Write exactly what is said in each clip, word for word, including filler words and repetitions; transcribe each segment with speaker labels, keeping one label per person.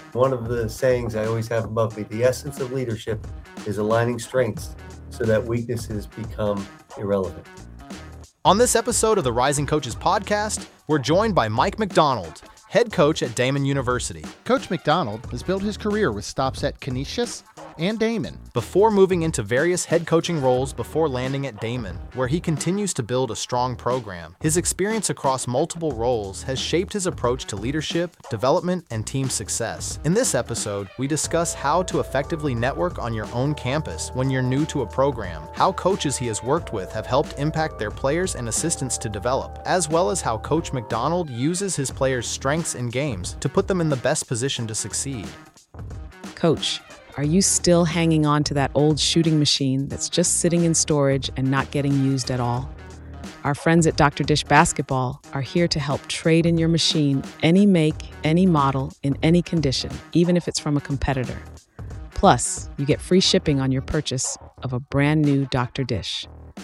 Speaker 1: One of the sayings I always have above me, the essence of leadership is aligning strengths so that weaknesses become irrelevant.
Speaker 2: On this episode of the Rising Coaches Podcast, we're joined by Mike McDonald, head coach at Daemen University.
Speaker 3: Coach McDonald has built his career with stops at Canisius and Daemen,
Speaker 2: Before moving into various head coaching roles before landing at Daemen, where he continues to build a strong program. His experience across multiple roles has shaped his approach to leadership, development, and team success. In this episode, we discuss how to effectively network on your own campus when you're new to a program, how coaches he has worked with have helped impact their players and assistants to develop, as well as how Coach McDonald uses his players' strengths in games to put them in the best position to succeed.
Speaker 4: Coach, are you still hanging on to that old shooting machine that's just sitting in storage and not getting used at all? Our friends at Doctor Dish Basketball are here to help trade in your machine any make, any model, in any condition, even if it's from a competitor. Plus, you get free shipping on your purchase of a brand new Doctor Dish.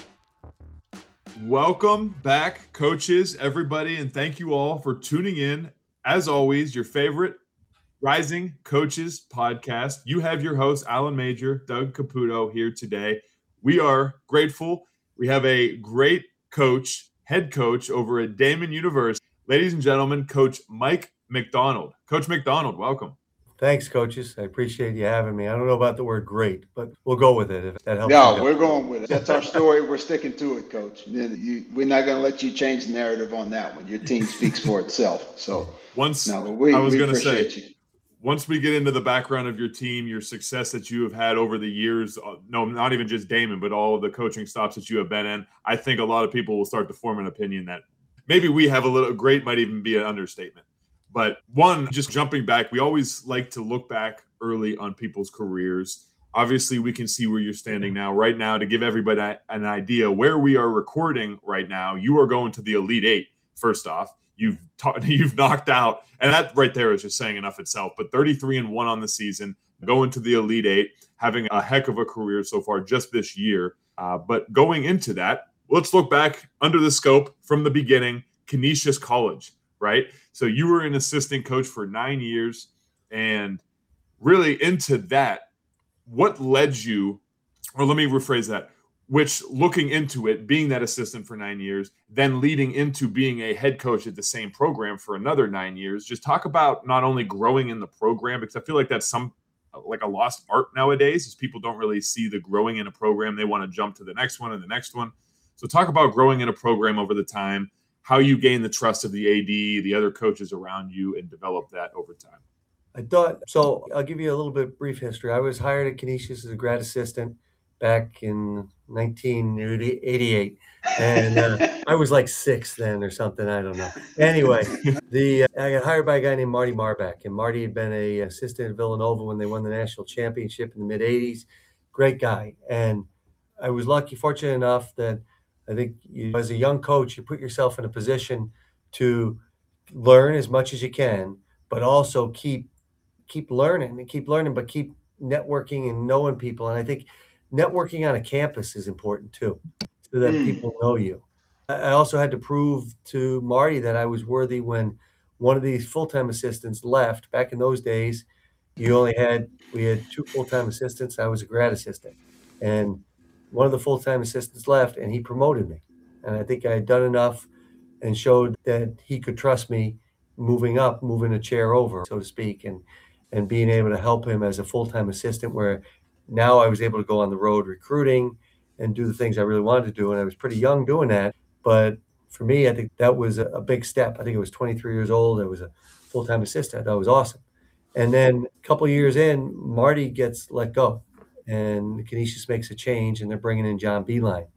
Speaker 5: Welcome back, coaches, everybody, and thank you all for tuning in. As always, your favorite Rising Coaches Podcast. You have your host, Alan Major, Doug Caputo, here today. We are grateful. We have a great coach, head coach over at Daemen University. Ladies and gentlemen, Coach Mike McDonald. Coach McDonald, welcome.
Speaker 1: Thanks, coaches. I appreciate you having me. I don't know about the word great, but we'll go with it if that helps.
Speaker 6: No, we're going with it. That's our story. We're sticking to it, Coach. You, we're not going to let you change the narrative on that one. Your team speaks for itself. So
Speaker 5: once
Speaker 6: no, we,
Speaker 5: I was
Speaker 6: we
Speaker 5: going to say,
Speaker 6: you.
Speaker 5: Once we get into the background of your team, your success that you have had over the years, uh, no, not even just Daemen, but all of the coaching stops that you have been in, I think a lot of people will start to form an opinion that maybe we have a little great might even be an understatement. But one, just jumping back, we always like to look back early on people's careers. Obviously, we can see where you're standing now. Right now, to give everybody an idea where we are recording right now, you are going to the Elite Eight, first off. You've ta- you've knocked out, and that right there is just saying enough itself. But thirty-three and one on the season, going to the Elite Eight, having a heck of a career so far just this year. Uh, but going into that, let's look back under the scope from the beginning. Canisius College, right? So you were an assistant coach for nine years, and really into that, what led you? Or let me rephrase that. Which, looking into it, being that assistant for nine years, then leading into being a head coach at the same program for another nine years, just talk about not only growing in the program, because I feel like that's some like a lost art nowadays, is people don't really see the growing in a program. They want to jump to the next one and the next one. So talk about growing in a program over the time, how you gain the trust of the A D, the other coaches around you, and develop that over time.
Speaker 1: I thought, so I'll give you a little bit brief history. I was hired at Canisius as a grad assistant back in nineteen eighty-eight, and uh, I was like six then or something. I don't know. Anyway, the uh, I got hired by a guy named Marty Marbach, and Marty had been a assistant at Villanova when they won the national championship in the mid eighties. Great guy, and I was lucky, fortunate enough that I think you, as a young coach, you put yourself in a position to learn as much as you can, but also keep keep learning and keep learning, but keep networking and knowing people. And I think networking on a campus is important too, so that people know you. I also had to prove to Marty that I was worthy when one of these full-time assistants left. Back in those days, you only had, we had two full-time assistants. I was a grad assistant, and one of the full-time assistants left, and he promoted me. And I think I had done enough and showed that he could trust me moving up, moving a chair over, so to speak, and, and being able to help him as a full-time assistant, where now I was able to go on the road recruiting and do the things I really wanted to do. And I was pretty young doing that. But for me, I think that was a, a big step. I think I was twenty-three years old. I was a full-time assistant. I thought it was awesome. And then a couple of years in, Marty gets let go, and Canisius makes a change, and they're bringing in John Beeline.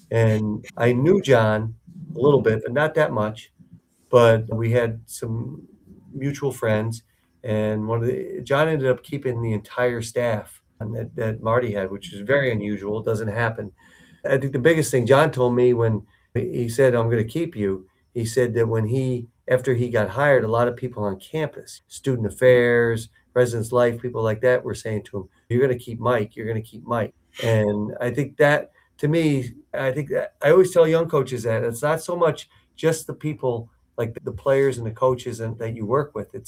Speaker 1: And I knew John a little bit, but not that much. But we had some mutual friends, and one of the John ended up keeping the entire staff that, that Marty had, which is very unusual. It doesn't happen. I think the biggest thing John told me when he said, I'm going to keep you, he said that when he, after he got hired, a lot of people on campus, student affairs, residence life, people like that were saying to him, you're going to keep Mike, you're going to keep Mike. And I think that, to me, I think that I always tell young coaches that it's not so much just the people, like the players and the coaches and that you work with. It's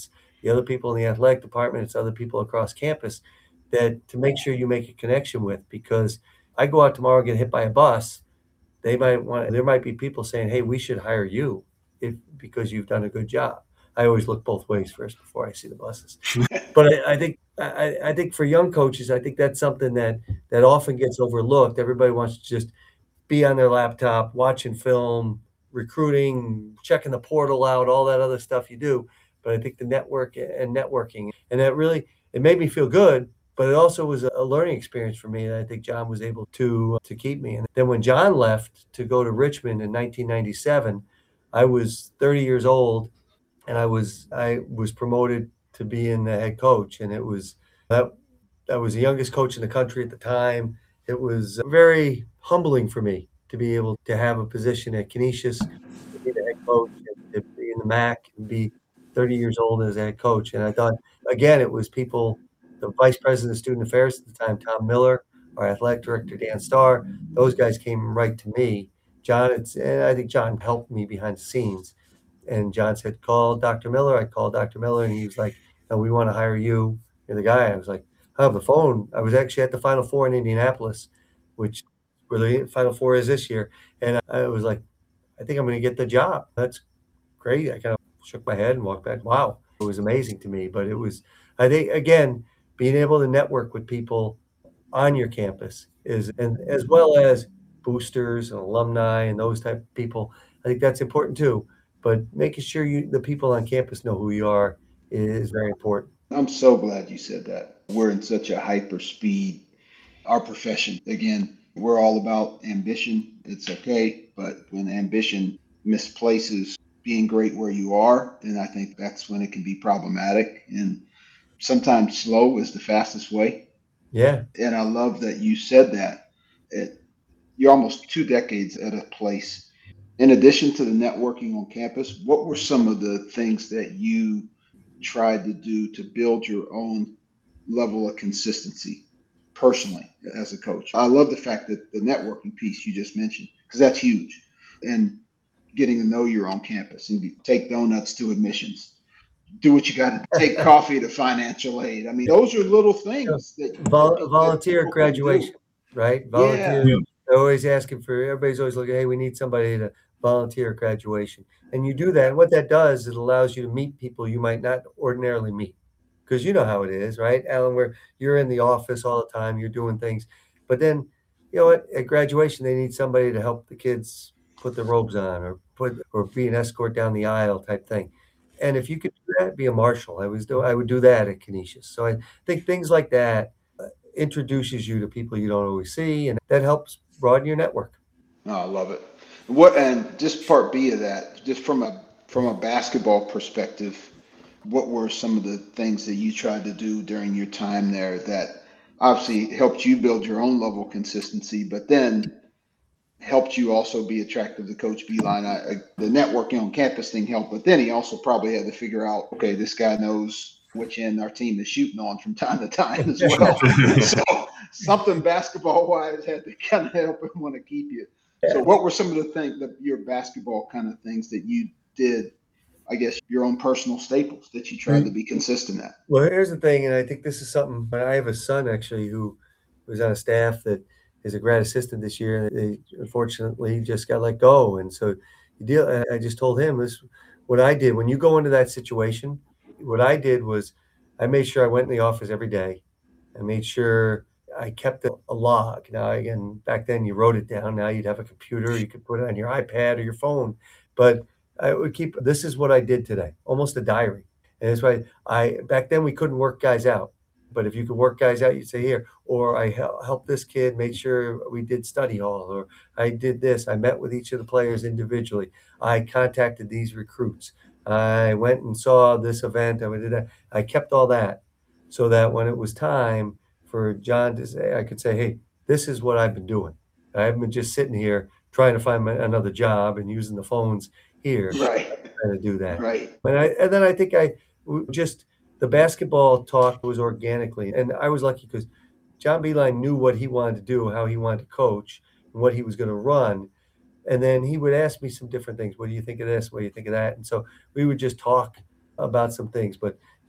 Speaker 1: the other people in the athletic department, it's other people across campus that to make sure you make a connection with. Because I go out tomorrow and get hit by a bus, they might want there might be people saying, "Hey, we should hire you if because you've done a good job." I always look both ways first before I see the buses. But I, I think I, I think for young coaches, I think that's something that that often gets overlooked. Everybody wants to just be on their laptop, watching film, recruiting, checking the portal out, all that other stuff you do. But I think the network and networking, and that really it made me feel good. But it also was a learning experience for me, and I think John was able to to keep me. And then when John left to go to Richmond in nineteen ninety-seven, I was thirty years old, and I was I was promoted to being the head coach, and it was that I was the youngest coach in the country at the time. It was very humbling for me to be able to have a position at Canisius, to be the head coach, and to be in the M A C and be thirty years old as a head coach. And I thought, again, it was people, the vice president of student affairs at the time, Tom Miller, our athletic director, Dan Starr, those guys came right to me. John, it's, and I think John helped me behind the scenes. And John said, call Doctor Miller. I called Doctor Miller, and he was like, no, we want to hire you. You're the guy. I was like, I have the phone. I was actually at the Final Four in Indianapolis, which where the Final Four is this year. And I was like, I think I'm going to get the job. That's great. I kind of shook my head and walked back. Wow. It was amazing to me. But it was, I think, again, being able to network with people on your campus is, and as well as boosters and alumni and those type of people, I think that's important too. But making sure you, the people on campus know who you are is very important.
Speaker 6: I'm so glad you said that. We're in such a hyper speed, our profession. Again, we're all about ambition. It's okay. But when ambition misplaces being great where you are, then I think that's when it can be problematic. And sometimes slow is the fastest way.
Speaker 1: Yeah.
Speaker 6: And I love that you said that. It, you're almost two decades at a place. In addition to the networking on campus, what were some of the things that you tried to do to build your own level of consistency personally as a coach? I love the fact that the networking piece you just mentioned, because that's huge. And getting to know your own campus and be, take donuts to admissions. Do what you got to take coffee to financial aid. I mean, those are little things that
Speaker 1: Vol-
Speaker 6: that
Speaker 1: volunteer
Speaker 6: people
Speaker 1: graduation,
Speaker 6: do.
Speaker 1: right? Volunteer.
Speaker 6: Yeah.
Speaker 1: They're always asking for, everybody's always looking, hey, we need somebody to volunteer graduation. And you do that. And what that does, it allows you to meet people you might not ordinarily meet. Because you know how it is, right, Alan, where you're in the office all the time, you're doing things. But then, you know what, at graduation, they need somebody to help the kids put the robes on or put or be an escort down the aisle type thing. And if you could do that, be a marshal. I was do I would do that at Canisius. So I think things like that uh, introduces you to people you don't always see, and that helps broaden your network.
Speaker 6: Oh, I love it. What and just part B of that, just from a from a basketball perspective, what were some of the things that you tried to do during your time there that obviously helped you build your own level of consistency, but then helped you also be attractive to Coach Beilein? I, I, the networking on campus thing helped, but then he also probably had to figure out, okay, this guy knows which end our team is shooting on from time to time as well. So something basketball wise had to kind of help him want to keep you. So what were some of the things that your basketball kind of things that you did, I guess, your own personal staples that you tried to be consistent at?
Speaker 1: Well, here's the thing, and I think this is something, but I have a son actually who was on a staff that is a grad assistant this year, and they unfortunately just got let go. And so you deal, I just told him this, what I did when you go into that situation, what I did was I made sure I went in the office every day. I made sure I kept a, a log. Now, again, back then you wrote it down. Now you'd have a computer, you could put it on your iPad or your phone. But I would keep, this is what I did today, almost a diary. And that's why I, back then we couldn't work guys out. But if you could work guys out, you'd say here, or I helped this kid, made sure we did study hall, or I did this. I met with each of the players individually. I contacted these recruits. I went and saw this event. I did that. I kept all that so that when it was time for John to say, I could say, hey, this is what I've been doing. I haven't been just sitting here trying to find my, another job and using the phones here.
Speaker 6: Right.
Speaker 1: Trying to do that.
Speaker 6: Right.
Speaker 1: And, I, and then I think I just, the basketball talk was organically. And I was lucky because John Beilein knew what he wanted to do, how he wanted to coach, and what he was going to run. And then he would ask me some different things. What do you think of this? What do you think of that? And so we would just talk about some things. But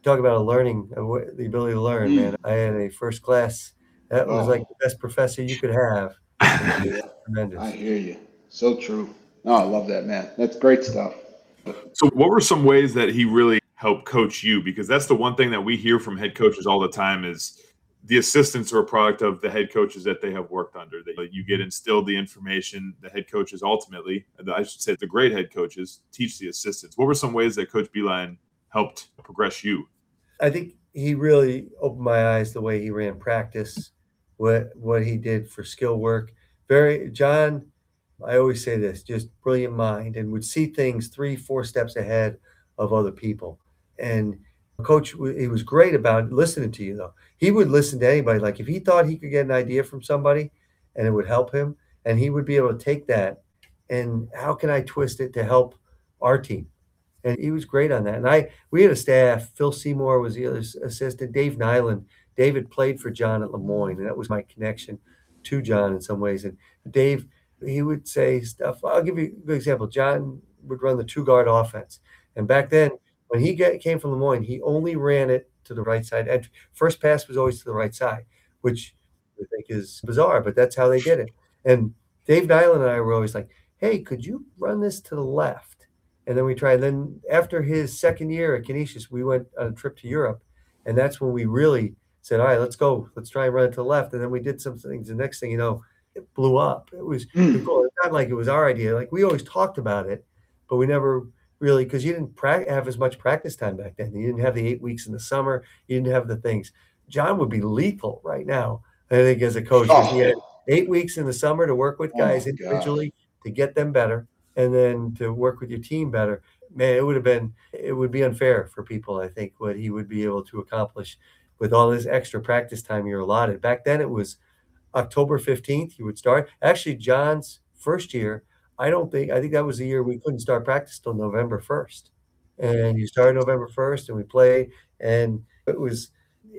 Speaker 1: talk about a learning, uh, wh- the ability to learn,
Speaker 6: Mm.
Speaker 1: man. I had a first class. That was like
Speaker 6: Oh,
Speaker 1: the best professor you could have. It was
Speaker 6: yeah, I
Speaker 1: tremendous.
Speaker 6: hear you. So true. No, I love that, man. That's great stuff.
Speaker 5: So, what were some ways that he really helped coach you? Because that's the one thing that we hear from head coaches all the time is the assistants are a product of the head coaches that they have worked under. That you get instilled the information. The head coaches ultimately, I should say, the great head coaches teach the assistants. What were some ways that Coach Beeline helped progress you?
Speaker 1: I think he really opened my eyes the way he ran practice, what what he did for skill work. Very John, I always say this, just brilliant mind and would see things three, four steps ahead of other people. And coach, w- he was great about listening to you though. He would listen to anybody. Like if he thought he could get an idea from somebody and it would help him, and he would be able to take that and how can I twist it to help our team? And he was great on that. And I we had a staff. Phil Seymour was the other s- assistant. Dave Nyland. David played for John at Lemoyne, and that was my connection to John in some ways. And Dave, he would say stuff. I'll give you a good example. John would run the two guard offense, and back then when he get, came from Lemoyne, he only ran it to the right side entry. First pass was always to the right side, which I think is bizarre, but that's how they did it. And Dave Nyland and I were always like, "Hey, could you run this to the left?" And then we tried. Then after his second year at Canisius, we went on a trip to Europe, and that's when we really said, "All right, let's go. Let's try and run it to the left." And then we did some things. The next thing you know, it blew up. It was, it was
Speaker 6: Mm.
Speaker 1: cool. It's not like it was our idea. Like we always talked about it, but we never really because you didn't prac have as much practice time back then. You didn't have the eight weeks in the summer. You didn't have the things. John would be lethal right now. I think as a coach because he had
Speaker 6: Oh,
Speaker 1: eight weeks in the summer to work with
Speaker 6: oh my
Speaker 1: guys
Speaker 6: gosh.
Speaker 1: individually to get them better and then to work with your team better. Man, it would have been it would be unfair for people, I think, what he would be able to accomplish with all this extra practice time you're allotted. Back then it was October fifteenth, he would start. Actually, John's first year, I don't think I think that was the year we couldn't start practice till November first. And you started November first and we played and it was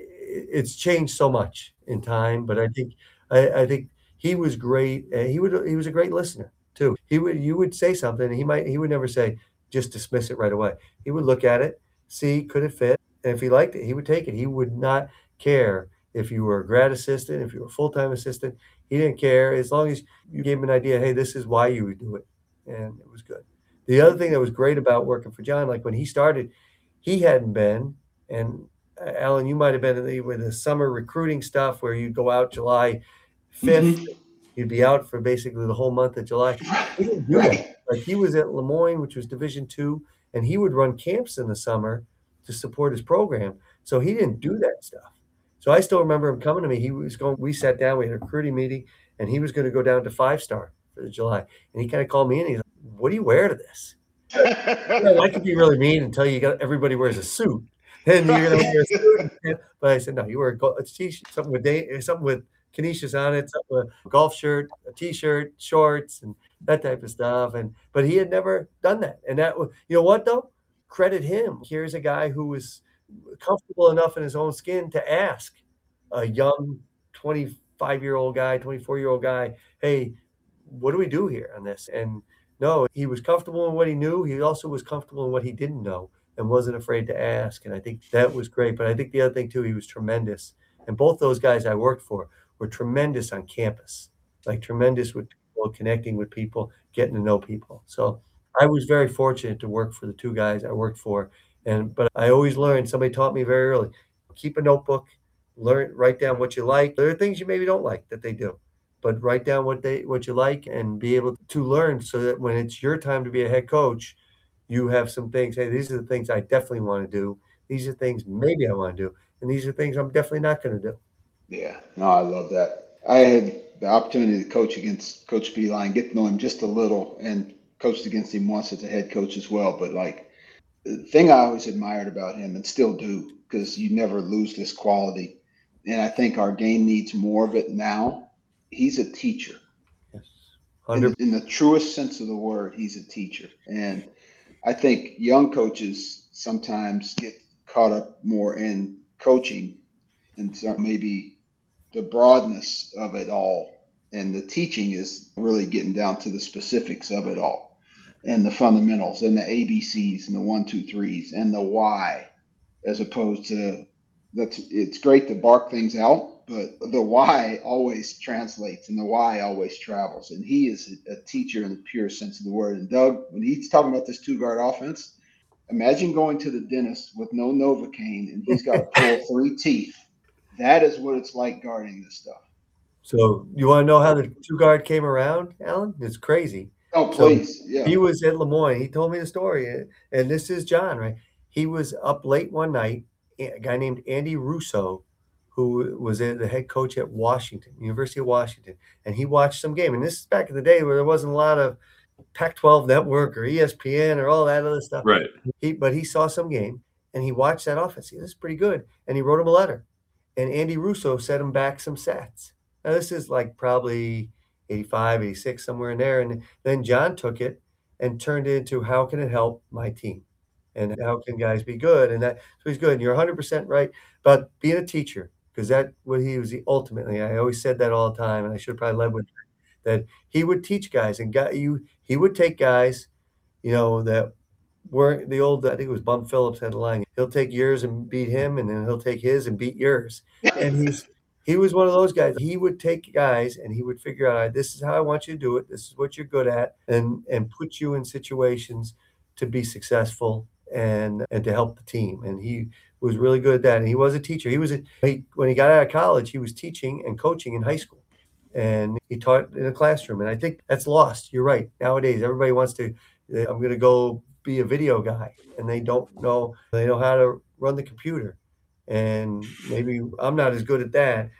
Speaker 1: it's changed so much in time, but I think I, I think he was great. And he would he was a great listener too. He would you would say something, and he might he would never say just dismiss it right away. He would look at it, see could it fit, and if he liked it, he would take it. He would not care if you were a grad assistant, if you were a full time assistant. He didn't care as long as you gave him an idea. Hey, this is why you would do it, and it was good. The other thing that was great about working for John, like when he started, he hadn't been, and uh, Alan, you might have been in the, with the summer recruiting stuff where you'd go out July fifth,
Speaker 6: Hmm.
Speaker 1: you'd be out for basically the whole month of July. He didn't do that.
Speaker 6: Right.
Speaker 1: Like he was at Lemoyne, which was Division two, and he would run camps in the summer to support his program. So he didn't do that stuff. So I still remember him coming to me. He was going, we sat down, we had a recruiting meeting, and he was going to go down to five star for the July. And he kind of called me in. He's like, "What do you wear to this?" Yeah, I could be really mean and tell you, you got everybody wears a suit, and you're gonna wear a suit. And- But I said, no, you wear a, go- a t-shirt, something with day, something with Canisius on it, something with a golf shirt, a t-shirt, shorts, and that type of stuff. And but he had never done that, and that was, you know what though, credit him. Here's a guy who was comfortable enough in his own skin to ask a young twenty-five year old guy, twenty-four year old guy, hey, what do we do here on this? And no, he was comfortable in what he knew. He also was comfortable in what he didn't know and wasn't afraid to ask. And I think that was great. But I think the other thing too, he was tremendous. And both those guys I worked for were tremendous on campus, like tremendous with people, connecting with people, getting to know people. So I was very fortunate to work for the two guys I worked for. And but I always learned, somebody taught me very early, keep a notebook, learn, write down what you like. There are things you maybe don't like that they do, but write down what they what you like and be able to learn so that when it's your time to be a head coach, you have some things. Hey, these are the things I definitely want to do. These are things maybe I want to do, and these are things I'm definitely not going to do.
Speaker 6: Yeah. No, I love that. I had the opportunity to coach against Coach Beeline, get to know him just a little, and coached against him once as a head coach as well. But like the thing I always admired about him and still do, because you never lose this quality. And I think our game needs more of it now. He's a teacher.
Speaker 1: Yes,
Speaker 6: In
Speaker 1: hundred.
Speaker 6: the, in the truest sense of the word, he's a teacher. And I think young coaches sometimes get caught up more in coaching and so maybe the broadness of it all. And the teaching is really getting down to the specifics of it all and the fundamentals and the A B Cs and the one, two, threes and the why. as opposed to that's it's great to bark things out, but the why always translates and the why always travels. And he is a, a teacher in the pure sense of the word. And Doug, when he's talking about this two guard offense, imagine going to the dentist with no Novocaine and he's got to pull three teeth. That is what it's like guarding this stuff.
Speaker 1: So you want to know how the two guard came around, Alan? It's crazy.
Speaker 6: Oh, please.
Speaker 1: So
Speaker 6: yeah.
Speaker 1: He was at Lemoyne. He told me the story. And this is John, right? He was up late one night. A guy named Andy Russo, who was the head coach at Washington, University of Washington. And he watched some game. And this is back in the day where there wasn't a lot of Pac twelve network or E S P N or all that other stuff.
Speaker 5: Right.
Speaker 1: He, but he saw some game and he watched that offense. This is pretty good. And he wrote him a letter. And Andy Russo sent him back some stats. Now, this is like probably eighty-five, eighty-six, somewhere in there. And then John took it and turned it into how can it help my team? And how can guys be good? And that so he's good. And you're one hundred percent right about being a teacher, because that what he was ultimately. I always said that all the time, and I should have probably led with that. He would teach guys and got you. He would take guys, you know, that weren't the old. I think it was Bum Phillips had a line. He'll take yours and beat him, and then he'll take his and beat yours. And he's he was one of those guys. He would take guys and he would figure out, all right, this is how I want you to do it. This is what you're good at, and and put you in situations to be successful and and to help the team. And he was really good at that. And he was a teacher. He was a, he, when he got out of college, he was teaching and coaching in high school, and he taught in a classroom. And I think that's lost. You're right. Nowadays, everybody wants to. I'm going to go be a video guy, and they don't know. They know how to run the computer, and maybe I'm not as good at that.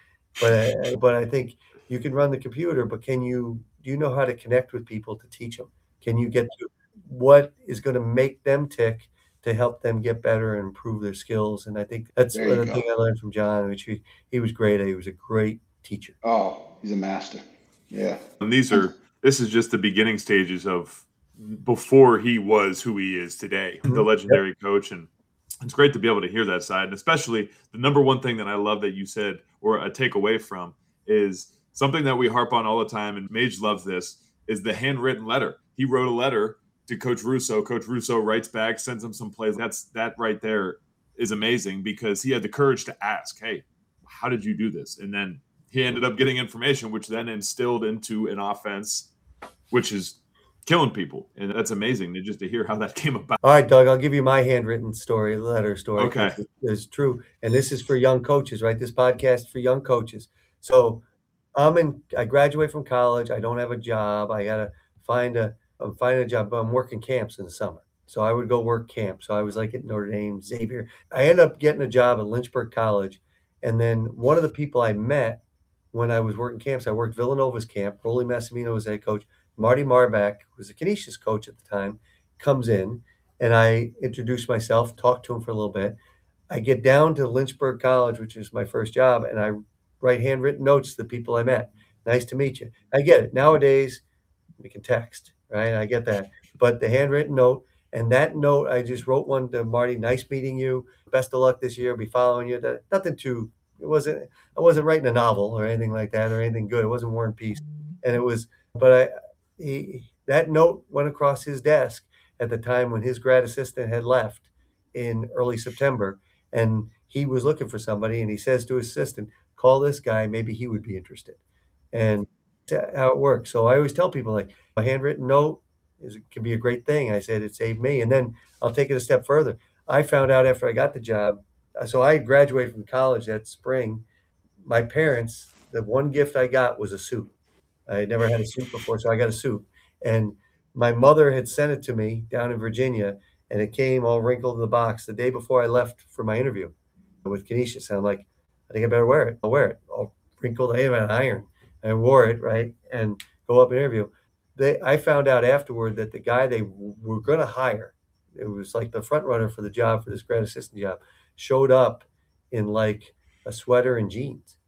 Speaker 1: But but I think you can run the computer. But can you do you know how to connect with people to teach them? Can you get to what is going to make them tick to help them get better and improve their skills? And I think that's
Speaker 6: There you
Speaker 1: the
Speaker 6: go.
Speaker 1: thing I learned from John, which he, he was great. He was a great teacher.
Speaker 6: Oh, he's a master. Yeah.
Speaker 5: And these are this is just the beginning stages of before he was who he is today, the
Speaker 1: Mhm.
Speaker 5: legendary coach. And it's great to be able to hear that side. And especially the number one thing that I love that you said, or a takeaway from, is something that we harp on all the time, and Mage loves this, is the handwritten letter. He wrote a letter to Coach Russo. Coach Russo writes back, sends him some plays. That's that right there is amazing, because he had the courage to ask, hey, how did you do this? And then he ended up getting information, which then instilled into an offense, which is killing people. And that's amazing to just to hear how that came about.
Speaker 1: All right, Doug, I'll give you my handwritten story, letter story.
Speaker 5: Okay.
Speaker 1: 'cause It's true. And this is for young coaches, right? This podcast is for young coaches. So I'm in, I graduate from college. I don't have a job. I got to find a, I'm finding a job. But I'm working camps in the summer. So I would go work camp. So I was like at Notre Dame, Xavier. I ended up getting a job at Lynchburg College. And then one of the people I met when I was working camps, I worked Villanova's camp. Rolly Massimino was head coach. Marty Marbach, who was a Canisius coach at the time, comes in, and I introduce myself, talk to him for a little bit. I get down to Lynchburg College, which is my first job, and I write handwritten notes to the people I met. Nice to meet you. I get it. Nowadays, we can text, right? I get that. But the handwritten note, and that note, I just wrote one to Marty. Nice meeting you. Best of luck this year. I'll be following you. That, nothing too. It wasn't. I wasn't writing a novel or anything like that or anything good. It wasn't War and Peace, and it was. But I. He, that note went across his desk at the time when his grad assistant had left in early September, and he was looking for somebody, and he says to his assistant, call this guy, maybe he would be interested. And that's how it works. So I always tell people, like, a handwritten note is can be a great thing. I said it saved me. And then I'll take it a step further. I found out after I got the job, so I graduated from college that spring. My parents, the one gift I got was a suit. I had never had a suit before, so I got a suit. And my mother had sent it to me down in Virginia, and it came all wrinkled in the box the day before I left for my interview with Canisius. And I'm like, I think I better wear it. I'll wear it. All wrinkled. I even had an iron. I wore it, right, and go up and interview. They, I found out afterward that the guy they w- were going to hire, it was like the front runner for the job, for this grad assistant job, showed up in like a sweater and jeans.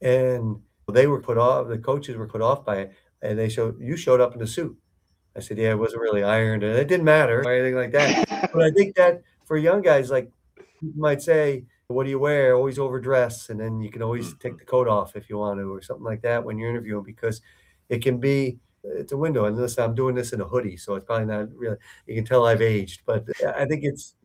Speaker 1: And they were put off, the coaches were put off by it, and they showed, you showed up in a suit. I said, yeah, it wasn't really ironed, and it didn't matter or anything like that. But I think that for young guys, like, you might say, what do you wear? Always overdress, and then you can always take the coat off if you want to, or something like that when you're interviewing, because it can be, it's a window. And listen, I'm doing this in a hoodie, so it's probably not really, you can tell I've aged, but I think it's,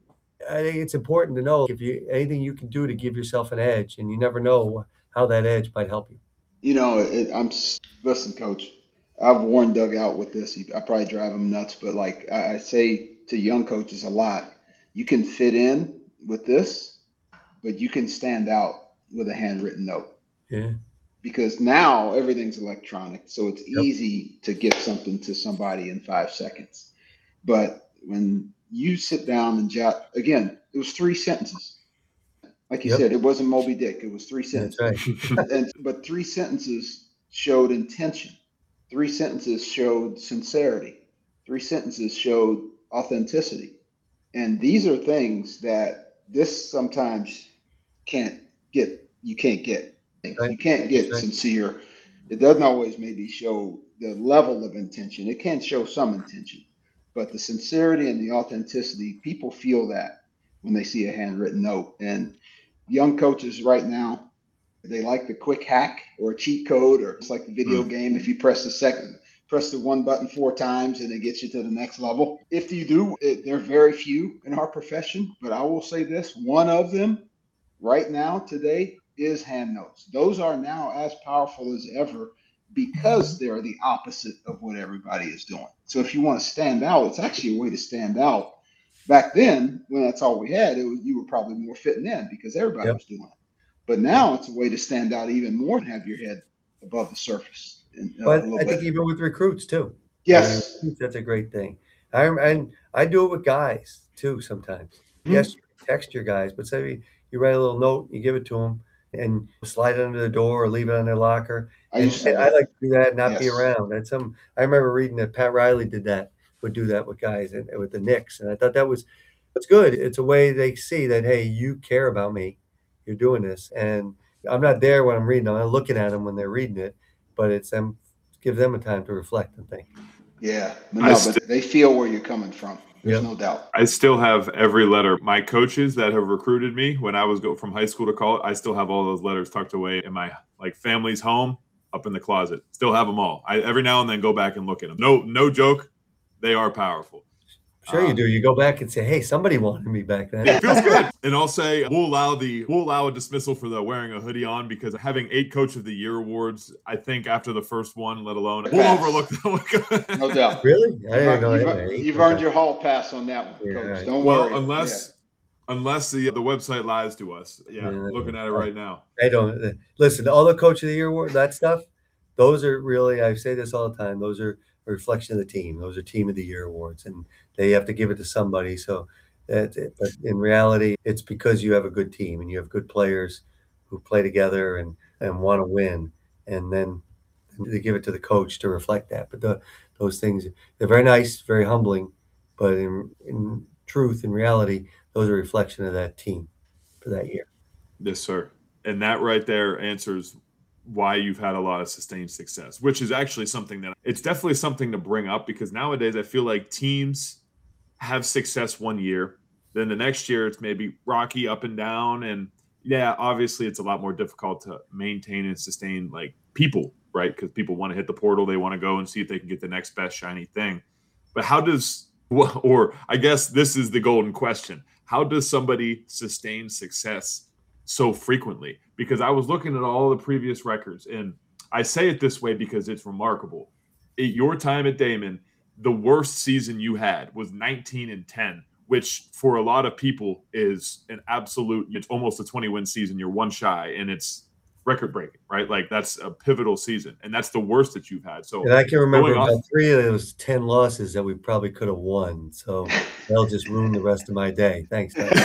Speaker 1: I think it's important to know if you anything you can do to give yourself an edge, and you never know how that edge might help you.
Speaker 6: You know, it, I'm s- listen, coach. I've worn Doug out with this. I probably drive him nuts, but like I, I say to young coaches a lot, you can fit in with this, but you can stand out with a handwritten note.
Speaker 1: Yeah.
Speaker 6: Because now everything's electronic, so it's
Speaker 1: Yep.
Speaker 6: easy to get something to somebody in five seconds. But when you sit down and jot, again, it was three sentences. Like you
Speaker 1: Yep.
Speaker 6: said, it wasn't Moby Dick, it was three
Speaker 1: That's
Speaker 6: sentences.
Speaker 1: right.
Speaker 6: And, but three sentences showed intention. Three sentences showed sincerity. Three sentences showed authenticity. And these are things that this sometimes can't get, you can't get.
Speaker 1: Right.
Speaker 6: You can't get
Speaker 1: That's right.
Speaker 6: sincere. It doesn't always maybe show the level of intention. It can show some intention, but the sincerity and the authenticity, people feel that when they see a handwritten note. And young coaches right now, they like the quick hack or a cheat code, or it's like the video
Speaker 5: Mm.
Speaker 6: game. If you press the second, press the one button four times and it gets you to the next level. If you do, it, they're very few in our profession, but I will say this, one of them right now today is hand notes. Those are now as powerful as ever because they're the opposite of what everybody is doing. So if you want to stand out, it's actually a way to stand out. Back then, when that's all we had, it was, you were probably more fitting in because everybody
Speaker 1: Yep.
Speaker 6: was doing it. But now it's a way to stand out even more and have your head above the surface. And, uh,
Speaker 1: But
Speaker 6: a little
Speaker 1: I think
Speaker 6: bit.
Speaker 1: even with recruits too.
Speaker 6: Yes.
Speaker 1: I mean, that's a great thing. I and I do it with guys too sometimes.
Speaker 6: Mhm.
Speaker 1: Yes, you text your guys, but say you write a little note, you give it to them, and slide it under the door or leave it on their locker.
Speaker 6: I
Speaker 1: And
Speaker 6: used to do
Speaker 1: I
Speaker 6: that.
Speaker 1: like to do that and not be
Speaker 6: Yes.
Speaker 1: around. And some I remember reading that Pat Riley did that, would do that with guys and with the Knicks. And I thought that was it's good. It's a way they see that, hey, you care about me. You're doing this. And I'm not there when I'm reading. I'm not looking at them when they're reading it, but it's them give them a time to reflect and think.
Speaker 6: Yeah. But
Speaker 5: I
Speaker 6: no,
Speaker 5: st-
Speaker 6: but they feel where you're coming from. There's
Speaker 1: Yep.
Speaker 6: no doubt.
Speaker 5: I still have every letter. My coaches that have recruited me when I was go from high school to college, I still have all those letters tucked away in my like family's home up in the closet. Still have them all. I every now and then go back and look at them. No, no joke. They are powerful.
Speaker 1: Sure you
Speaker 5: Um,
Speaker 1: do. You go back and say, hey, somebody wanted me back then.
Speaker 5: It feels good. And I'll say we'll allow the we'll allow a dismissal for the wearing a hoodie on because having eight Coach of the Year awards, I think after the first one, let alone we'll
Speaker 6: Pass.
Speaker 5: overlook that
Speaker 6: No
Speaker 5: one.
Speaker 6: doubt.
Speaker 1: Really? I
Speaker 6: You've,
Speaker 1: didn't know
Speaker 6: you've-
Speaker 1: that.
Speaker 6: you've earned your hall pass on that one,
Speaker 1: Yeah,
Speaker 6: Coach.
Speaker 1: right.
Speaker 6: Don't
Speaker 5: Well,
Speaker 6: worry.
Speaker 5: unless unless the the website lies to us. Yeah,
Speaker 1: Yeah.
Speaker 5: looking at it right now.
Speaker 1: I don't listen. All the Coach of the Year award, that stuff. Those are really. I say this all the time. Those are a reflection of the team. Those are Team of the Year awards, and they have to give it to somebody. So, that, but in reality, it's because you have a good team and you have good players who play together and and want to win, and then they give it to the coach to reflect that. But the, those things, they're very nice, very humbling, but in in truth, in reality, those are a reflection of that team for that year.
Speaker 5: Yes, sir. And that right there answers why you've had a lot of sustained success, which is actually something that it's definitely something to bring up because nowadays I feel like teams have success one year, then the next year it's maybe rocky up and down. And yeah, obviously it's a lot more difficult to maintain and sustain like people, right? Because people want to hit the portal, they want to go and see if they can get the next best shiny thing. But how does, or I guess this is the golden question, how does somebody sustain success so frequently? Because I was looking at all the previous records, and I say it this way because it's remarkable. At your time at Damon, the worst season you had was nineteen and ten, which for a lot of people is an absolute, it's almost a twenty win season. You're one shy and it's record breaking, right? Like that's a pivotal season, and that's the worst that you've had. So
Speaker 1: And I can remember
Speaker 5: going
Speaker 1: about
Speaker 5: off-
Speaker 1: three of those ten losses that we probably could have won. So they'll just ruin the rest of my day. Thanks, guys.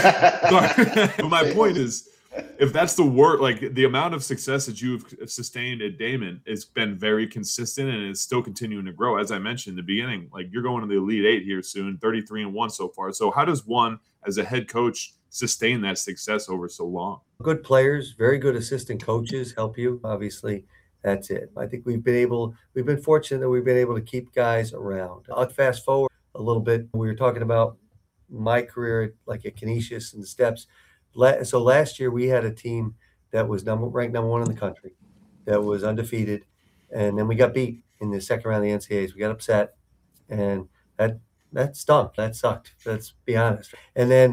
Speaker 5: But my point is, if that's the word, like the amount of success that you've sustained at Damon has been very consistent and it's still continuing to grow. As I mentioned in the beginning, like you're going to the Elite Eight here soon, thirty-three and one so far. So how does one, as a head coach, sustain that success over so long?
Speaker 1: Good players, very good assistant coaches help you. Obviously, that's it. I think we've been able, we've been fortunate that we've been able to keep guys around. I'll fast forward a little bit. We were talking about my career, like at Canisius and the Steps. So last year we had a team that was number ranked number one in the country, that was undefeated, and then we got beat in the second round of the N C A As. We got upset, and that that stunk. That sucked. Let's be honest. And then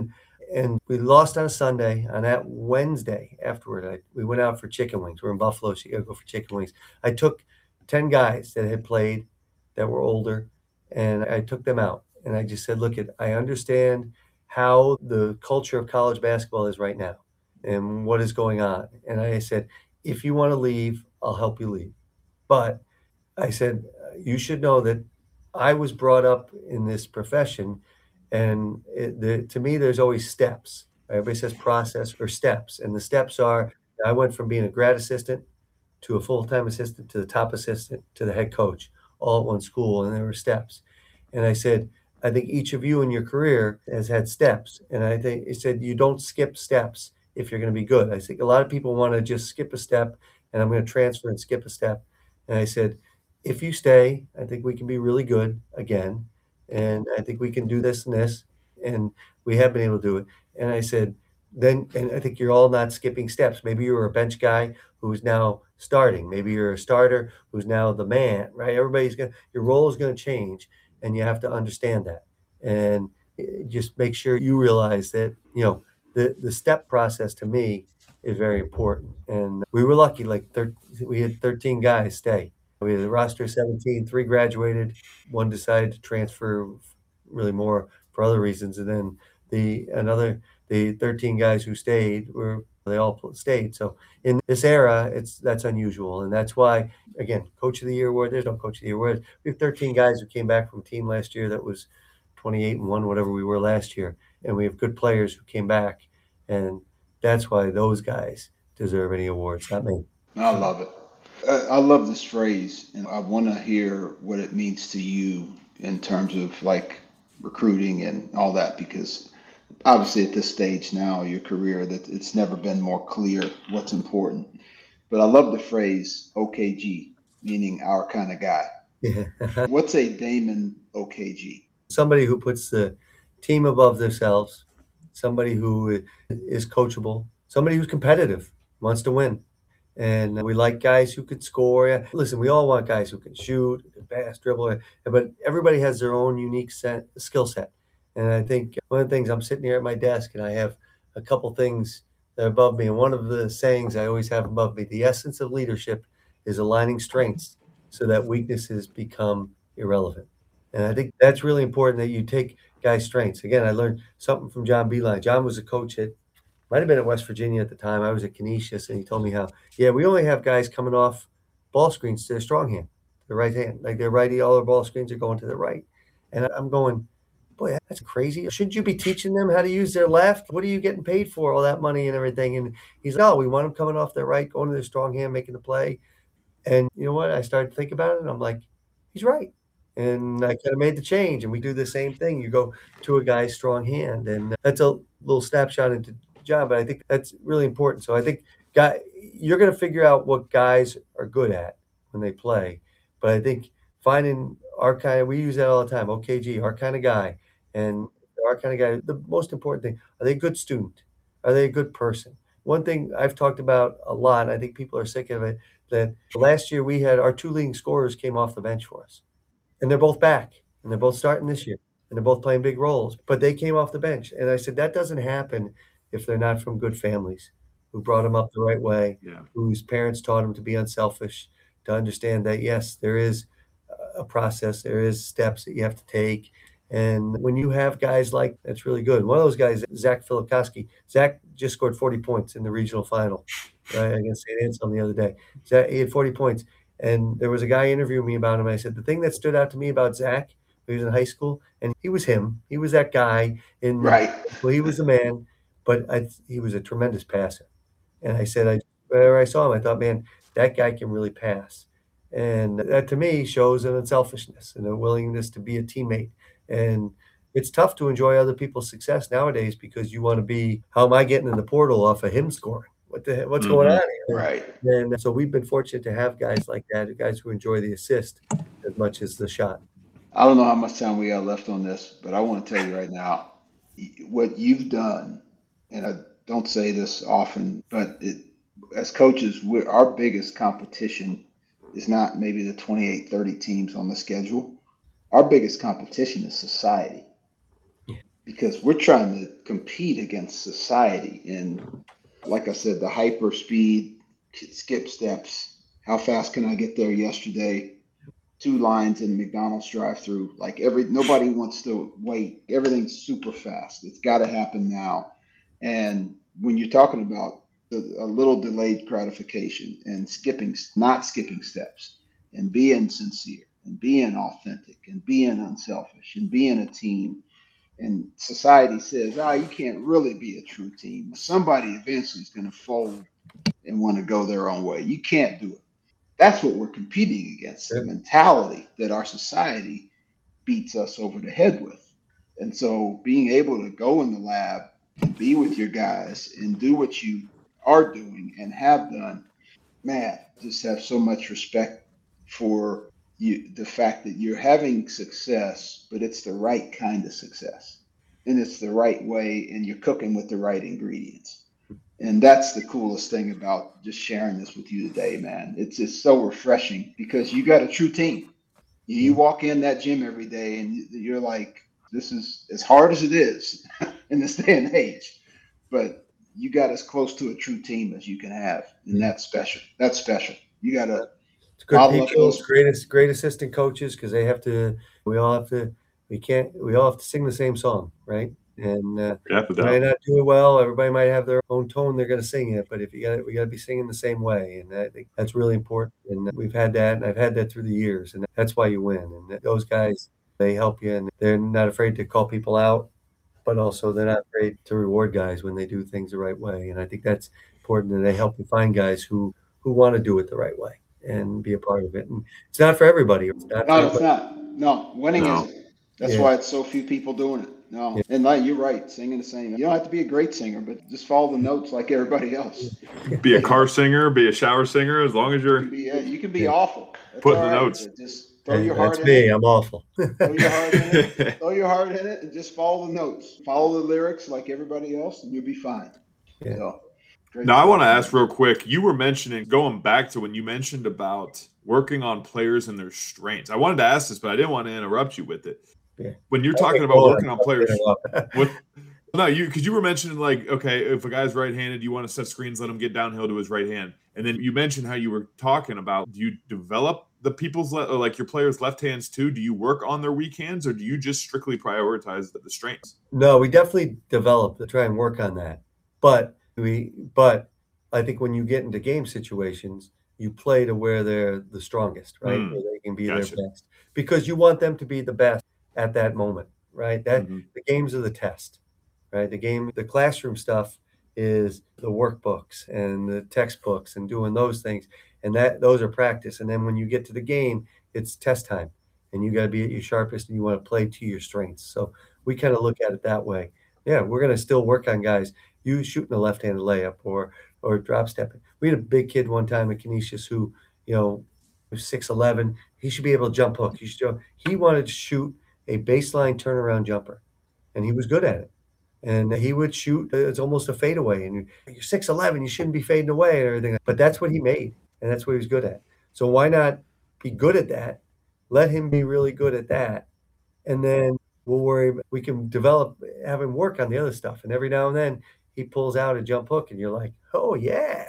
Speaker 1: And we lost on a Sunday. On that Wednesday afterward, I, we went out for chicken wings. We're in Buffalo, so you got to go for chicken wings. I took ten guys that had played that were older, and I took them out. And I just said, look, it, I understand how the culture of college basketball is right now and what is going on. And I said, if you want to leave, I'll help you leave. But I said, you should know that I was brought up in this profession, and it, the, to me, there's always steps. Everybody says process or steps, and the steps are, I went from being a grad assistant to a full-time assistant to the top assistant to the head coach, all at one school, and there were steps. And I said, I think each of you in your career has had steps, and I think it said you don't skip steps if you're going to be good. I think a lot of people want to just skip a step, and I'm going to transfer and skip a step. And I said, if you stay, I think we can be really good again. And I think we can do this and this. And we have been able to do it. And I said, then, and I think you're all not skipping steps. Maybe you were a bench guy who's now starting. Maybe you're a starter who's now the man, right? Everybody's going to, your role is going to change, and you have to understand that. And just make sure you realize that, you know, the, the step process to me is very important. And we were lucky, like thir- we had thirteen guys stay. We had a roster of seventeen, three graduated, one decided to transfer really more for other reasons. And then the another, the thirteen guys who stayed were, they all stayed. So in this era, it's that's unusual. And that's why, again, Coach of the Year award, there's no Coach of the Year award. We have thirteen guys who came back from a team last year that was twenty-eight and one, whatever we were last year. And we have good players who came back. And that's why those guys deserve any awards, not me.
Speaker 6: I love it. I I love this phrase, and I want to hear what it means to you in terms of like recruiting and all that, because obviously at this stage now of your career that it's never been more clear what's important. But I love the phrase O K G, meaning our kind of guy.
Speaker 1: Yeah.
Speaker 6: What's a Damon O K G?
Speaker 1: Somebody who puts the team above themselves, somebody who is coachable, somebody who's competitive, wants to win. And we like guys who could score. Yeah. Listen, we all want guys who can shoot, who can pass, dribble, but everybody has their own unique set, skill set. And I think one of the things, I'm sitting here at my desk and I have a couple things that are above me. And one of the sayings I always have above me, the essence of leadership is aligning strengths so that weaknesses become irrelevant. And I think that's really important, that you take guys' strengths. Again, I learned something from John Beeline. John was a coach at, might have been at West Virginia at the time. I was at Canisius, and he told me how, yeah, we only have guys coming off ball screens to their strong hand, their right hand. Like their righty, all their ball screens are going to the right. And I'm going, boy, that's crazy. Shouldn't you be teaching them how to use their left? What are you getting paid for, all that money and everything? And he's like, no, we want them coming off their right, going to their strong hand, making the play. And you know what? I started to think about it, and I'm like, he's right. And I kind of made the change, and we do the same thing. You go to a guy's strong hand, and that's a little snapshot into John, but I think that's really important. So I think guy, you're going to figure out what guys are good at when they play. But I think finding our kind of, we use that all the time, O K G, our kind of guy. And our kind of guy, the most important thing, are they a good student? Are they a good person? One thing I've talked about a lot, and I think people are sick of it, that last year we had our two leading scorers came off the bench for us. And they're both back, and they're both starting this year, and they're both playing big roles. But they came off the bench. And I said, that doesn't happen if they're not from good families who brought them up the right way,
Speaker 5: Yeah.
Speaker 1: whose parents taught them to be unselfish, to understand that, yes, there is a process, there is steps that you have to take. And when you have guys like, that's really good. One of those guys, Zach Filikowski. Zach just scored forty points in the regional final, right, against Saint Anselm the other day. Zach, he had forty points. And there was a guy interviewing me about him. I said, the thing that stood out to me about Zach, he was in high school, and he was him. He was that guy. In
Speaker 6: Right.
Speaker 1: Well, he was the man. But I, he was a tremendous passer. And I said, I, whenever I saw him, I thought, man, that guy can really pass. And that to me shows an unselfishness and a willingness to be a teammate. And it's tough to enjoy other people's success nowadays because you want to be, how am I getting in the portal off of him scoring? What the heck, what's
Speaker 5: Mm-hmm.
Speaker 1: going on here?
Speaker 6: Right.
Speaker 1: And so we've been fortunate to have guys like that, guys who enjoy the assist as much as the shot.
Speaker 6: I don't know how much time we got left on this, but I want to tell you right now, what you've done, and I don't say this often, but it, as coaches, we're, our biggest competition is not maybe the twenty-eight, thirty teams on the schedule. Our biggest competition is society. because we're trying to compete against society. And like I said, the hyper speed, skip steps, how fast can I get there yesterday? Two lines in McDonald's drive-through. Like every nobody wants to wait. Everything's super fast. It's got to happen now. And when you're talking about the, a little delayed gratification and skipping, not skipping steps, and being sincere and being authentic and being unselfish and being a team, and society says, "Ah, oh, you can't really be a true team. Somebody eventually is going to fold and want to go their own way. You can't do it." That's what we're competing against, the mentality that our society beats us over the head with. And so being able to go in the lab and be with your guys and do what you are doing and have done, man, just have so much respect for you, the fact that you're having success, but it's the right kind of success. And it's the right way, and you're cooking with the right ingredients. And that's the coolest thing about just sharing this with you today, man. It's just so refreshing because you got a true team. You walk in that gym every day and you're like, this is as hard as it is in this day and age, but you got as close to a true team as you can have. And that's special. That's special. You got to
Speaker 1: good people, great, great assistant coaches, because they have to, we all have to, we can't, we all have to sing the same song, right? And uh,
Speaker 5: yeah,
Speaker 1: you might not do it well. Everybody might have their own tone they're going to sing it, but if you got it, we got to be singing the same way, and I think that's really important. And we've had that, and I've had that through the years, and that's why you win. And those guys, they help you, and they're not afraid to call people out, but also they're not afraid to reward guys when they do things the right way. And I think that's important. And they help you find guys who who want to do it the right way and be a part of it. And it's not for everybody. It's not.
Speaker 6: No, it's not. No, winning
Speaker 5: no.
Speaker 6: isn't. That's
Speaker 1: yeah.
Speaker 6: why it's so few people doing it. No, yeah. And like you're right, singing the same. You don't have to be a great singer, but just follow the notes like everybody else.
Speaker 5: Be a car singer, be a shower singer, as long as you're.
Speaker 6: You can be, uh, you can be yeah. awful. That's
Speaker 5: putting the
Speaker 6: right.
Speaker 5: notes.
Speaker 6: Just throw
Speaker 1: hey,
Speaker 6: your heart
Speaker 1: that's
Speaker 6: in
Speaker 1: me.
Speaker 6: it.
Speaker 1: I'm awful.
Speaker 6: Throw your heart in it. Throw your heart in it, and just follow the notes. Follow the lyrics like everybody else, and you'll be fine. Yeah. So,
Speaker 5: now I want to ask real quick. You were mentioning going back to when you mentioned about working on players and their strengths. I wanted to ask this, but I didn't want to interrupt you with it.
Speaker 1: Yeah.
Speaker 5: When you're talking about working on players, what, no, you because you were mentioning like, okay, if a guy's right-handed, you want to set screens, let him get downhill to his right hand, and then you mentioned how you were talking about, do you develop the people's le- or like your players' left hands too? Do you work on their weak hands, or do you just strictly prioritize the, the strengths?
Speaker 1: No, we definitely develop to try and work on that, but we but I think when you get into game situations, you play to where they're the strongest, right?
Speaker 5: Mm,
Speaker 1: where they can be
Speaker 5: gotcha.
Speaker 1: their best, because you want them to be the best at that moment, right? That
Speaker 5: mm-hmm.
Speaker 1: the games are the test, right? The game, the classroom stuff is the workbooks and the textbooks and doing those things, and that those are practice. And then when you get to the game, it's test time, and you got to be at your sharpest, and you want to play to your strengths. So we kind of look at it that way. Yeah, we're going to still work on guys. You shooting a left-handed layup or or drop stepping. We had a big kid one time at Canisius who, you know, was six eleven. He should be able to jump hook. He should. He wanted to shoot a baseline turnaround jumper, and he was good at it. And he would shoot. It's almost a fadeaway. And you're six eleven. You shouldn't be fading away and everything. But that's what he made, and that's what he was good at. So why not be good at that? Let him be really good at that, and then we'll worry. We can develop, have him work on the other stuff. And every now and then he pulls out a jump hook, and you're like, oh yeah,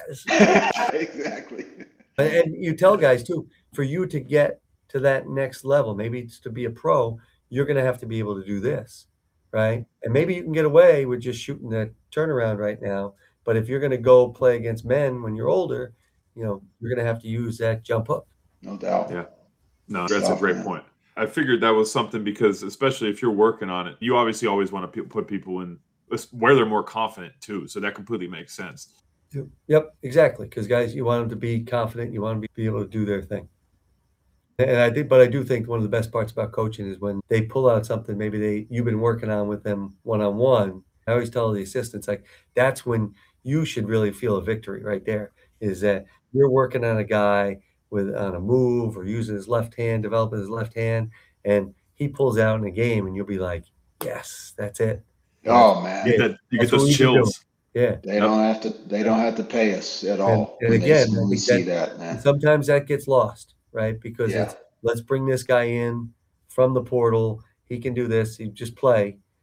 Speaker 6: exactly.
Speaker 1: And you tell guys too, for you to get to that next level, maybe it's to be a pro, you're going to have to be able to do this, right? And maybe you can get away with just shooting that turnaround right now. But if you're going to go play against men when you're older, you know, you're going to have to use that jump hook.
Speaker 6: No doubt.
Speaker 5: Yeah. No, that's a great point. I figured that was something because, especially if you're working on it, you obviously always want to put people in where they're more confident too. So that completely makes sense.
Speaker 1: Yep, exactly. Because guys, you want them to be confident. You want them to be able to do their thing. And I think, but I do think one of the best parts about coaching is when they pull out something maybe they you've been working on with them one on one. I always tell the assistants, like, that's when you should really feel a victory right there. Is that you're working on a guy with on a move or using his left hand, developing his left hand, and he pulls out in a game, and you'll be like, yes, that's it.
Speaker 6: Oh man,
Speaker 5: you get, that, you get those chills.
Speaker 1: Yeah,
Speaker 6: they yep. don't have to. They don't have to pay us at all.
Speaker 1: And, and again,
Speaker 6: we see that, man.
Speaker 1: Sometimes that gets lost, right? Because
Speaker 6: yeah.
Speaker 1: it's let's bring this guy in from the portal. He can do this. He just play.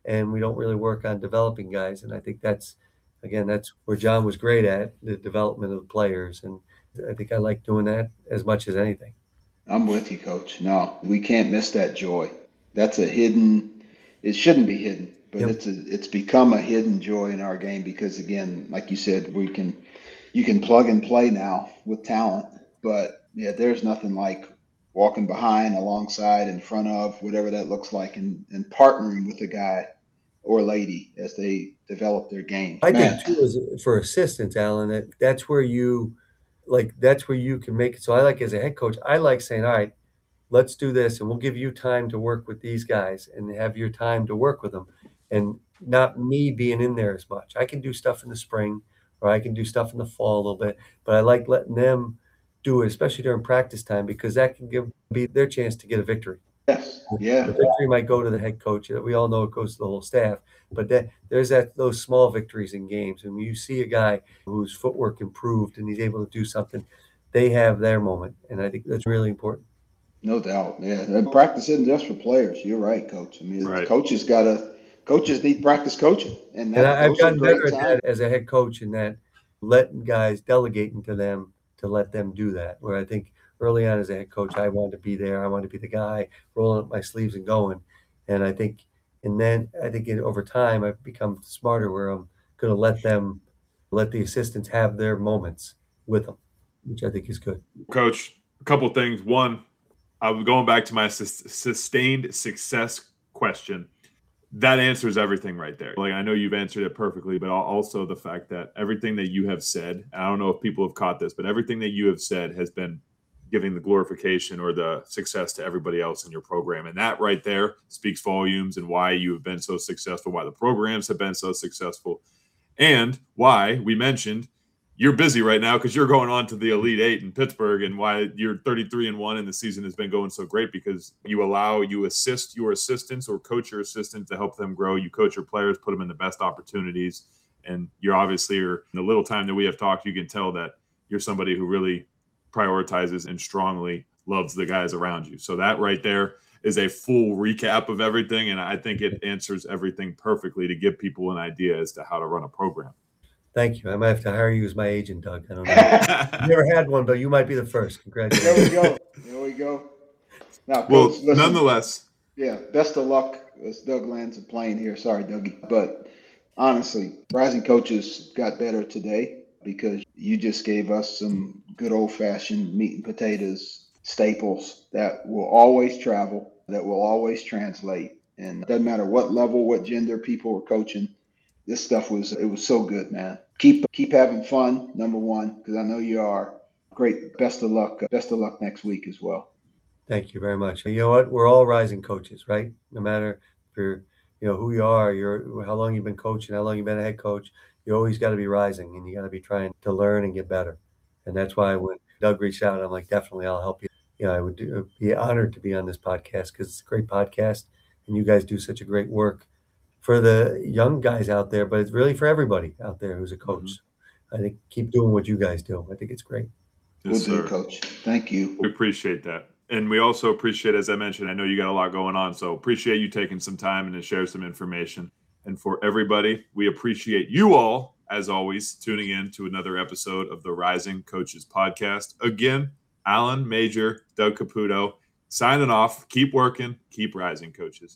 Speaker 1: and we don't really work on developing guys. And I think that's, again, that's where John was great at, the development of players. And I think I like doing that as much as anything.
Speaker 6: I'm with you, Coach. No, we can't miss that joy. That's a hidden, it shouldn't be hidden, but
Speaker 1: Yep.
Speaker 6: it's a, it's become a hidden joy in our game because, again, like you said, we can, you can plug and play now with talent, but yeah, there's nothing like walking behind, alongside, in front of, whatever that looks like, and, and partnering with a guy or lady as they develop their game.
Speaker 1: I
Speaker 6: Man,
Speaker 1: think too, is for assistants, Alan, that that's where you like that's where you can make it. So I like as a head coach, I like saying, all right, let's do this and we'll give you time to work with these guys and have your time to work with them and not me being in there as much. I can do stuff in the spring or I can do stuff in the fall a little bit, but I like letting them do it, especially during practice time, because that can give be their chance to get a victory.
Speaker 6: yes, yeah.
Speaker 1: The victory might go to the head coach. We all know it goes to the whole staff, but that there's that those small victories in games. And when you see a guy whose footwork improved and he's able to do something, they have their moment, and I think that's really important.
Speaker 6: No doubt. Yeah. And practice isn't just for players. You're right, Coach. I mean,
Speaker 5: Right.
Speaker 6: coaches gotta coaches need practice coaching. And, that,
Speaker 1: And I, I've
Speaker 6: those are
Speaker 1: gotten
Speaker 6: great
Speaker 1: better at
Speaker 6: times.
Speaker 1: that as a head coach, in that letting guys delegating to them to let them do that. Where I think early on as a head coach, I wanted to be there. I wanted to be the guy rolling up my sleeves and going. And I think, and then I think in, over time, I've become smarter where I'm going to let them, let the assistants have their moments with them, which I think is good.
Speaker 5: Coach, a couple of things. One, I'm going back to my sus- sustained success question. That answers everything right there. Like, I know you've answered it perfectly, but al- also the fact that everything that you have said, and I don't know if people have caught this, but everything that you have said has been giving the glorification or the success to everybody else in your program. And that right there speaks volumes and why you have been so successful, why the programs have been so successful, and why we mentioned you're busy right now because you're going on to the Elite Eight in Pittsburgh, and why you're thirty-three and one and the season has been going so great because you allow, you assist your assistants or coach your assistants to help them grow. You coach your players, put them in the best opportunities. And you're obviously, in the little time that we have talked, you can tell that you're somebody who really prioritizes and strongly loves the guys around you. So that right there is a full recap of everything. And I think it answers everything perfectly to give people an idea as to how to run a program.
Speaker 1: Thank you. I might have to hire you as my agent, Doug. I don't know. I've never had one, but you might be the first.
Speaker 6: There
Speaker 1: Congratulations.
Speaker 6: we go. There we go. Now,
Speaker 5: Well,
Speaker 6: Coach, listen,
Speaker 5: nonetheless,
Speaker 6: yeah, best of luck as Doug lands a plane here. Sorry, Dougie. But honestly, Rising Coaches got better today because you just gave us some good old-fashioned meat and potatoes staples that will always travel, that will always translate. And it doesn't matter what level, what gender people were coaching. This stuff was, it was so good, man. Keep keep having fun, number one, because I know you are. Great. Best of luck. Best of luck next week as well.
Speaker 1: Thank you very much. You know what? We're all rising coaches, right? No matter if you're, you know, who you are, you're how long you've been coaching, how long you've been a head coach, you always got to be rising and you got to be trying to learn and get better. And that's why when Doug reached out, I'm like, definitely, I'll help you. You know, I would do, be honored to be on this podcast because it's a great podcast and you guys do such a great work for the young guys out there, but it's really for everybody out there who's a coach. Mm-hmm. I think keep doing what you guys do. I think it's great.
Speaker 5: Yes,
Speaker 6: We'll do,
Speaker 5: sir.
Speaker 6: Coach. Thank you.
Speaker 5: We appreciate that. And we also appreciate, as I mentioned, I know you got a lot going on, so appreciate you taking some time and to share some information. And for everybody, we appreciate you all, as always, tuning in to another episode of the Rising Coaches Podcast. Again, Alan Major, Doug Caputo, signing off. Keep working, keep rising, coaches.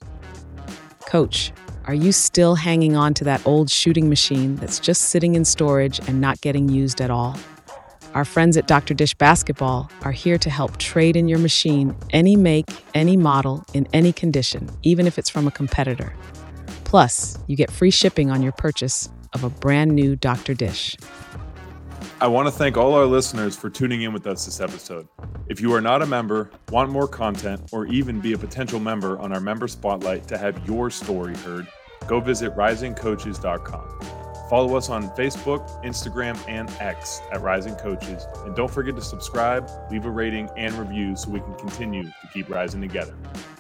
Speaker 4: Coach, are you still hanging on to that old shooting machine that's just sitting in storage and not getting used at all? Our friends at Doctor Dish Basketball are here to help trade in your machine any make, any model, in any condition, even if it's from a competitor. Plus, you get free shipping on your purchase of a brand new Doctor Dish.
Speaker 5: I want to thank all our listeners for tuning in with us this episode. If you are not a member, want more content, or even be a potential member on our member spotlight to have your story heard, go visit rising coaches dot com. Follow us on Facebook, Instagram, and X at Rising Coaches. And don't forget to subscribe, leave a rating, and review so we can continue to keep rising together.